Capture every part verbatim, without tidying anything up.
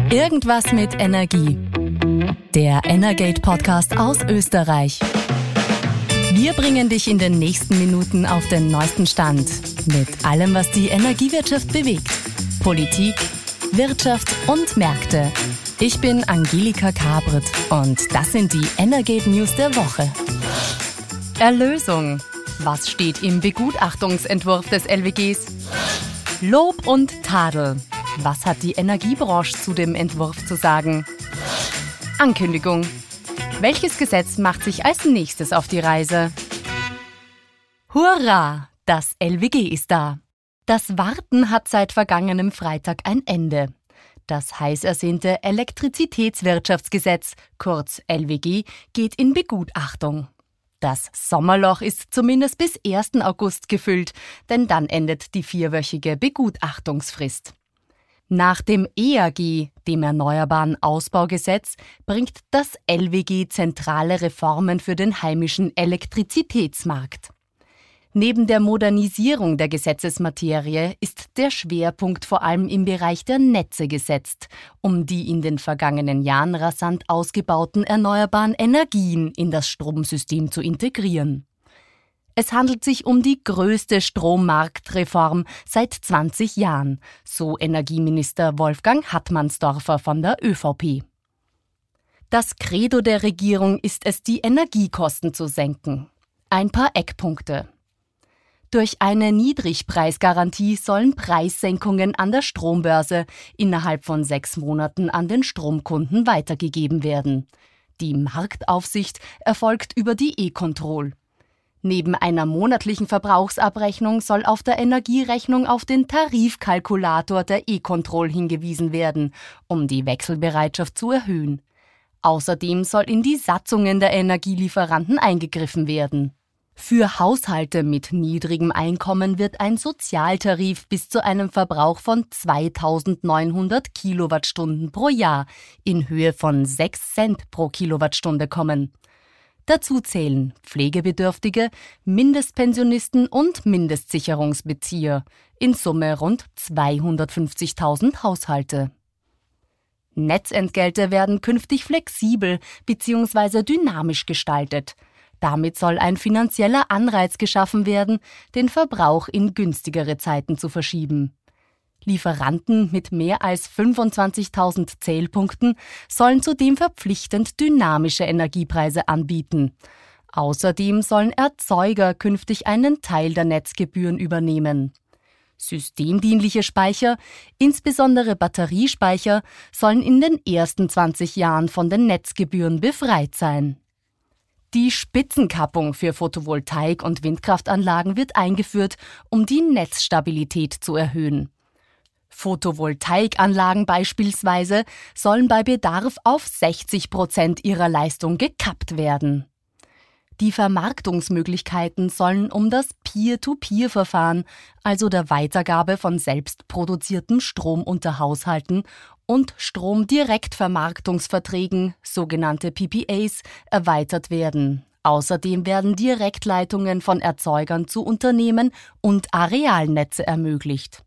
Irgendwas mit Energie. Der Energate-Podcast aus Österreich. Wir bringen dich in den nächsten Minuten auf den neuesten Stand mit allem, was die Energiewirtschaft bewegt. Politik, Wirtschaft und Märkte. Ich bin Angelika Kabret und das sind die Energate News der Woche. Erlösung. Was steht im Begutachtungsentwurf des L W Gs? Lob und Tadel. Was hat die Energiebranche zu dem Entwurf zu sagen? Ankündigung. Welches Gesetz macht sich als nächstes auf die Reise? Hurra! Das L W G ist da. Das Warten hat seit vergangenem Freitag ein Ende. Das heiß ersehnte Elektrizitätswirtschaftsgesetz, kurz L W G, geht in Begutachtung. Das Sommerloch ist zumindest bis ersten August gefüllt, denn dann endet die vierwöchige Begutachtungsfrist. Nach dem E A G, dem Erneuerbaren Ausbaugesetz, bringt das L W G zentrale Reformen für den heimischen Elektrizitätsmarkt. Neben der Modernisierung der Gesetzesmaterie ist der Schwerpunkt vor allem im Bereich der Netze gesetzt, um die in den vergangenen Jahren rasant ausgebauten erneuerbaren Energien in das Stromsystem zu integrieren. Es handelt sich um die größte Strommarktreform seit zwanzig Jahren, so Energieminister Wolfgang Hartmannsdorfer von der ÖVP. Das Credo der Regierung ist es, die Energiekosten zu senken. Ein paar Eckpunkte. Durch eine Niedrigpreisgarantie sollen Preissenkungen an der Strombörse innerhalb von sechs Monaten an den Stromkunden weitergegeben werden. Die Marktaufsicht erfolgt über die E-Control. Neben einer monatlichen Verbrauchsabrechnung soll auf der Energierechnung auf den Tarifkalkulator der E-Control hingewiesen werden, um die Wechselbereitschaft zu erhöhen. Außerdem soll in die Satzungen der Energielieferanten eingegriffen werden. Für Haushalte mit niedrigem Einkommen wird ein Sozialtarif bis zu einem Verbrauch von zweitausendneunhundert Kilowattstunden pro Jahr in Höhe von sechs Cent pro Kilowattstunde kommen. Dazu zählen Pflegebedürftige, Mindestpensionisten und Mindestsicherungsbezieher, in Summe rund zweihundertfünfzigtausend Haushalte. Netzentgelte werden künftig flexibel bzw. dynamisch gestaltet. Damit soll ein finanzieller Anreiz geschaffen werden, den Verbrauch in günstigere Zeiten zu verschieben. Lieferanten mit mehr als fünfundzwanzigtausend Zählpunkten sollen zudem verpflichtend dynamische Energiepreise anbieten. Außerdem sollen Erzeuger künftig einen Teil der Netzgebühren übernehmen. Systemdienliche Speicher, insbesondere Batteriespeicher, sollen in den ersten zwanzig Jahren von den Netzgebühren befreit sein. Die Spitzenkappung für Photovoltaik- und Windkraftanlagen wird eingeführt, um die Netzstabilität zu erhöhen. Photovoltaikanlagen beispielsweise sollen bei Bedarf auf sechzig Prozent ihrer Leistung gekappt werden. Die Vermarktungsmöglichkeiten sollen um das Peer-to-Peer-Verfahren, also der Weitergabe von selbstproduziertem Strom unter Haushalten und Stromdirektvermarktungsverträgen, sogenannte P P As, erweitert werden. Außerdem werden Direktleitungen von Erzeugern zu Unternehmen und Arealnetze ermöglicht.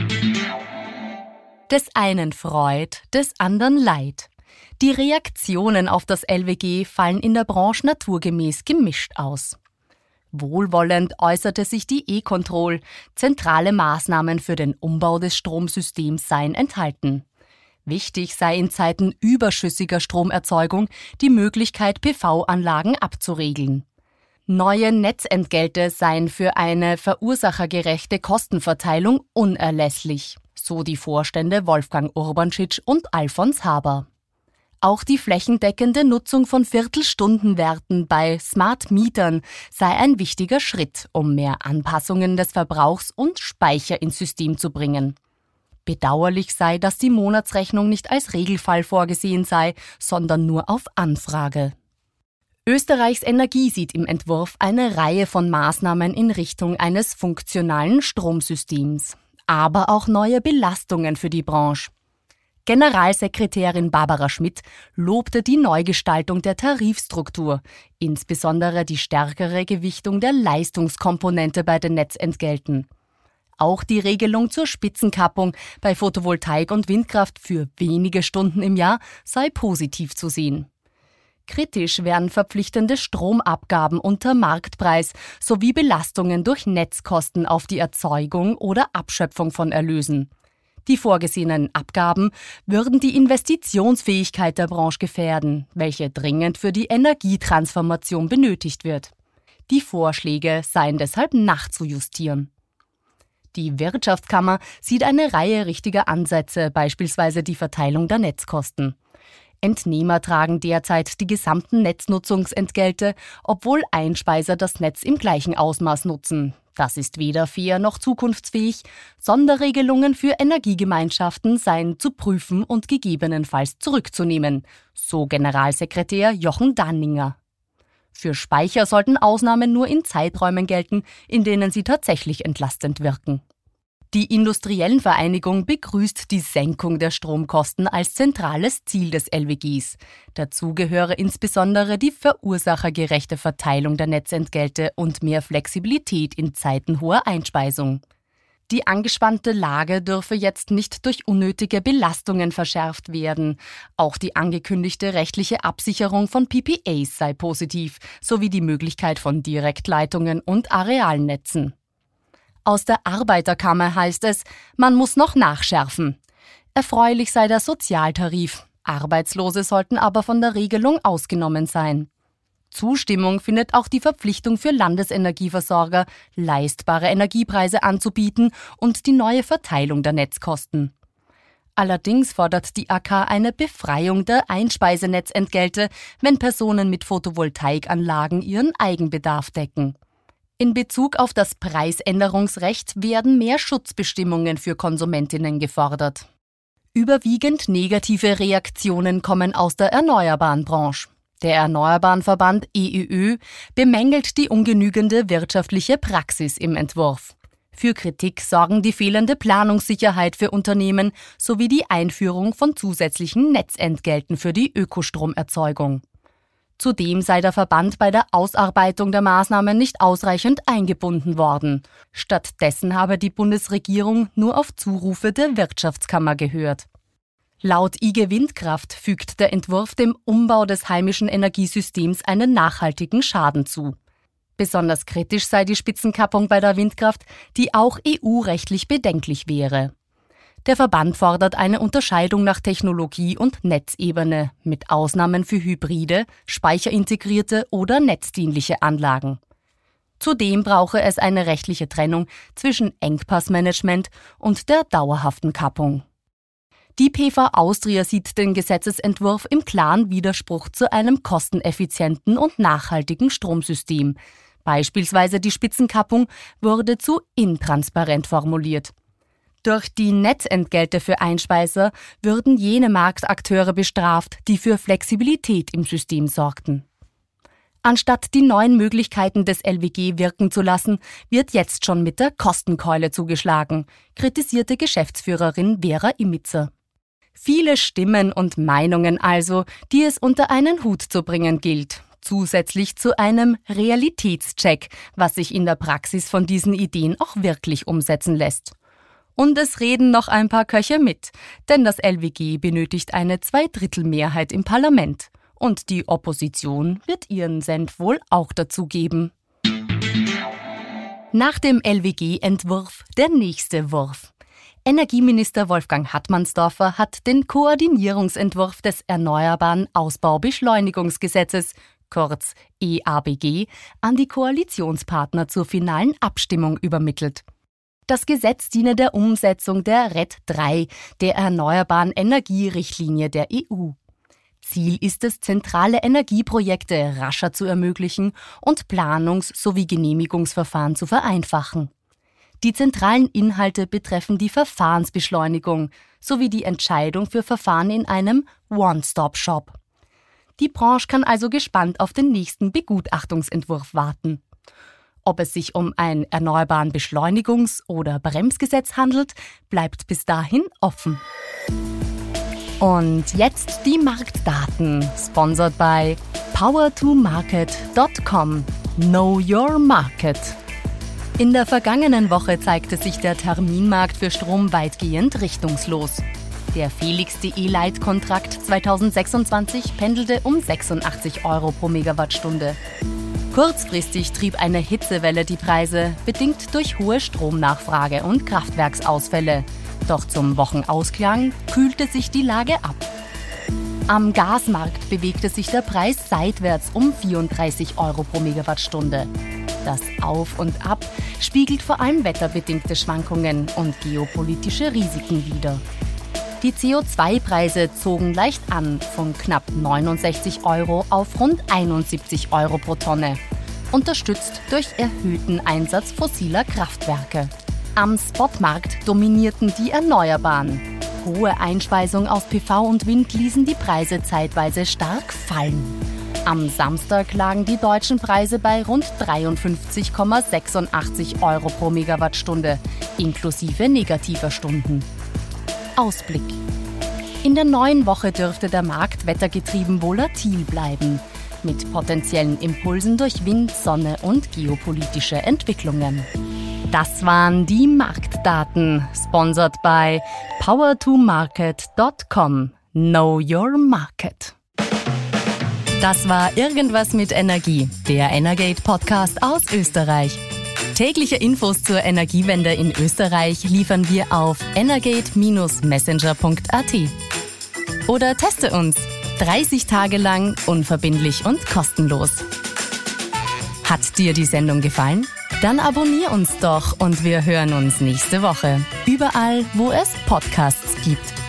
Des einen Freud, des anderen Leid. Die Reaktionen auf das L W G fallen in der Branche naturgemäß gemischt aus. Wohlwollend äußerte sich die E-Control, zentrale Maßnahmen für den Umbau des Stromsystems seien enthalten. Wichtig sei in Zeiten überschüssiger Stromerzeugung die Möglichkeit, P V-Anlagen abzuregeln. Neue Netzentgelte seien für eine verursachergerechte Kostenverteilung unerlässlich, so die Vorstände Wolfgang Urbanschitsch und Alfons Haber. Auch die flächendeckende Nutzung von Viertelstundenwerten bei Smart Mietern sei ein wichtiger Schritt, um mehr Anpassungen des Verbrauchs und Speicher ins System zu bringen. Bedauerlich sei, dass die Monatsrechnung nicht als Regelfall vorgesehen sei, sondern nur auf Anfrage. Österreichs Energie sieht im Entwurf eine Reihe von Maßnahmen in Richtung eines funktionalen Stromsystems, aber auch neue Belastungen für die Branche. Generalsekretärin Barbara Schmidt lobte die Neugestaltung der Tarifstruktur, insbesondere die stärkere Gewichtung der Leistungskomponente bei den Netzentgelten. auch die Regelung zur Spitzenkappung bei Photovoltaik und Windkraft für wenige Stunden im Jahr sei positiv zu sehen. Kritisch wären verpflichtende Stromabgaben unter Marktpreis sowie Belastungen durch Netzkosten auf die Erzeugung oder Abschöpfung von Erlösen. Die vorgesehenen Abgaben würden die Investitionsfähigkeit der Branche gefährden, welche dringend für die Energietransformation benötigt wird. Die Vorschläge seien deshalb nachzujustieren. Die Wirtschaftskammer sieht eine Reihe richtiger Ansätze, beispielsweise die Verteilung der Netzkosten. Entnehmer tragen derzeit die gesamten Netznutzungsentgelte, obwohl Einspeiser das Netz im gleichen Ausmaß nutzen. Das ist weder fair noch zukunftsfähig. Sonderregelungen für Energiegemeinschaften seien zu prüfen und gegebenenfalls zurückzunehmen, so Generalsekretär Jochen Danninger. Für Speicher sollten Ausnahmen nur in Zeiträumen gelten, in denen sie tatsächlich entlastend wirken. Die Industriellenvereinigung begrüßt die Senkung der Stromkosten als zentrales Ziel des L W Gs. Dazu gehöre insbesondere die verursachergerechte Verteilung der Netzentgelte und mehr Flexibilität in Zeiten hoher Einspeisung. Die angespannte Lage dürfe jetzt nicht durch unnötige Belastungen verschärft werden. Auch die angekündigte rechtliche Absicherung von P P As sei positiv, sowie die Möglichkeit von Direktleitungen und Arealnetzen. Aus der Arbeiterkammer heißt es, man muss noch nachschärfen. Erfreulich sei der Sozialtarif. Arbeitslose sollten aber von der Regelung ausgenommen sein. Zustimmung findet auch die Verpflichtung für Landesenergieversorger, leistbare Energiepreise anzubieten und die neue Verteilung der Netzkosten. Allerdings fordert die A K eine Befreiung der Einspeisenetzentgelte, wenn Personen mit Photovoltaikanlagen ihren Eigenbedarf decken. In Bezug auf das Preisänderungsrecht werden mehr Schutzbestimmungen für Konsumentinnen gefordert. Überwiegend negative Reaktionen kommen aus der erneuerbaren Branche. Der Erneuerbaren-Verband E E Ö bemängelt die ungenügende wirtschaftliche Praxis im Entwurf. Für Kritik sorgen die fehlende Planungssicherheit für Unternehmen sowie die Einführung von zusätzlichen Netzentgelten für die Ökostromerzeugung. Zudem sei der Verband bei der Ausarbeitung der Maßnahmen nicht ausreichend eingebunden worden. Stattdessen habe die Bundesregierung nur auf Zurufe der Wirtschaftskammer gehört. Laut I G Windkraft fügt der Entwurf dem Umbau des heimischen Energiesystems einen nachhaltigen Schaden zu. Besonders kritisch sei die Spitzenkappung bei der Windkraft, die auch E U-rechtlich bedenklich wäre. Der Verband fordert eine Unterscheidung nach Technologie- und Netzebene mit Ausnahmen für hybride, speicherintegrierte oder netzdienliche Anlagen. Zudem brauche es eine rechtliche Trennung zwischen Engpassmanagement und der dauerhaften Kappung. Die P V Austria sieht den Gesetzesentwurf im klaren Widerspruch zu einem kosteneffizienten und nachhaltigen Stromsystem. Beispielsweise die Spitzenkappung wurde zu intransparent formuliert. Durch die Netzentgelte für Einspeiser würden jene Marktakteure bestraft, die für Flexibilität im System sorgten. Anstatt die neuen Möglichkeiten des L W G wirken zu lassen, wird jetzt schon mit der Kostenkeule zugeschlagen, kritisierte Geschäftsführerin Vera Imitzer. Viele Stimmen und Meinungen also, die es unter einen Hut zu bringen gilt. Zusätzlich zu einem Realitätscheck, was sich in der Praxis von diesen Ideen auch wirklich umsetzen lässt. Und es reden noch ein paar Köche mit, denn das L W G benötigt eine Zweidrittelmehrheit im Parlament. Und die Opposition wird ihren Senf wohl auch dazugeben. Nach dem L W G-Entwurf der nächste Wurf. Energieminister Wolfgang Hartmannsdorfer hat den Koordinierungsentwurf des Erneuerbaren Ausbaubeschleunigungsgesetzes, kurz E A B G, an die Koalitionspartner zur finalen Abstimmung übermittelt. Das Gesetz diene der Umsetzung der R E D drei, der Erneuerbaren Energierichtlinie der E U. Ziel ist es, zentrale Energieprojekte rascher zu ermöglichen und Planungs- sowie Genehmigungsverfahren zu vereinfachen. Die zentralen Inhalte betreffen die Verfahrensbeschleunigung sowie die Entscheidung für Verfahren in einem One-Stop-Shop. Die Branche kann also gespannt auf den nächsten Begutachtungsentwurf warten. Ob es sich um ein Erneuerbaren Beschleunigungs- oder Bremsgesetz handelt, bleibt bis dahin offen. Und jetzt die Marktdaten, sponsored by power to market dot com. Know your market. In der vergangenen Woche zeigte sich der Terminmarkt für Strom weitgehend richtungslos. Der fälligste E-Lite-Kontrakt zweitausendsechsundzwanzig pendelte um sechsundachtzig Euro pro Megawattstunde. Kurzfristig trieb eine Hitzewelle die Preise, bedingt durch hohe Stromnachfrage und Kraftwerksausfälle. Doch zum Wochenausklang kühlte sich die Lage ab. Am Gasmarkt bewegte sich der Preis seitwärts um vierunddreißig Euro pro Megawattstunde. Das Auf und Ab spiegelt vor allem wetterbedingte Schwankungen und geopolitische Risiken wider. Die C O zwei Preise zogen leicht an, von knapp neunundsechzig Euro auf rund einundsiebzig Euro pro Tonne, unterstützt durch erhöhten Einsatz fossiler Kraftwerke. Am Spotmarkt dominierten die Erneuerbaren. Hohe Einspeisung aus P V und Wind ließen die Preise zeitweise stark fallen. Am Samstag lagen die deutschen Preise bei rund dreiundfünfzig Komma sechsundachtzig Euro pro Megawattstunde, inklusive negativer Stunden. Ausblick. In der neuen Woche dürfte der Markt wettergetrieben volatil bleiben, mit potenziellen Impulsen durch Wind, Sonne und geopolitische Entwicklungen. Das waren die Marktdaten, sponsored by power to market dot com. Know your market. Das war Irgendwas mit Energie, der Energate-Podcast aus Österreich. Tägliche Infos zur Energiewende in Österreich liefern wir auf energate Bindestrich messenger punkt a t. Oder teste uns dreißig Tage lang unverbindlich und kostenlos. Hat dir die Sendung gefallen? Dann abonnier uns doch und wir hören uns nächste Woche. Überall, wo es Podcasts gibt.